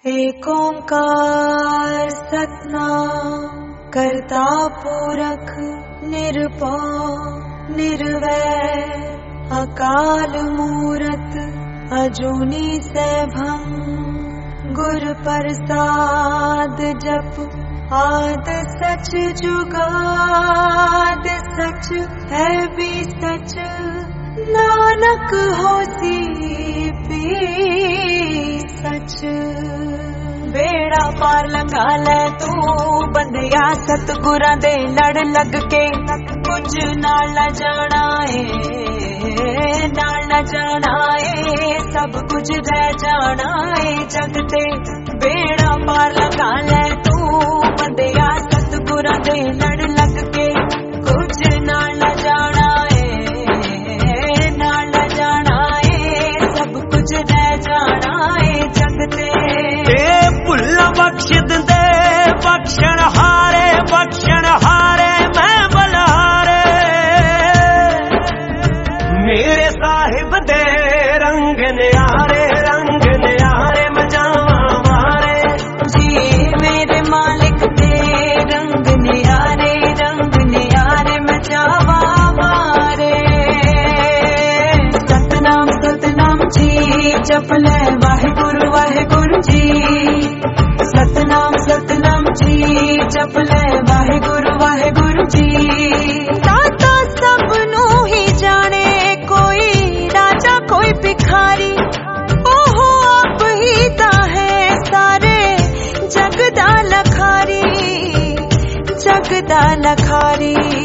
एक ओंकार सतनाम करता पुरख निरभौ निर्वैर अकाल मूरत अजूनी सैभं गुर प्रसाद जप आद सच जुगाद सच है भी सच नानक होसी भी सच। बेड़ा पार लंघा लै तू बंदिया सतगुरां दे लड़ लग के कुछ नाल न जाना है नाल न जाना है सब कुछ रह जाना है जग ते। बेड़ा पार लंघा लै तू बंदिया सतगुरां दे लड़ लग के कुछ नाल न जाना है नाल न जाना है सब कुछ रह जाना है जग ते। भुल्ला बख्श दे बख्शण हारे मैं बलहारे मेरे साहिब दे रंग न्यारे मैं जावा मारे जी मेरे मालिक दे रंग न्यारे मैं जावा मारे। सतनाम सतनाम जी जप ले वाहिगुरु वाहिगुरु जी सतनाम सतनाम जी जप ले वाहिगुरु वाहिगुरु जी। दाता सब नू ही जाने कोई राजा कोई भिखारी ओहो आप ही ता है सारे जग दा लखारी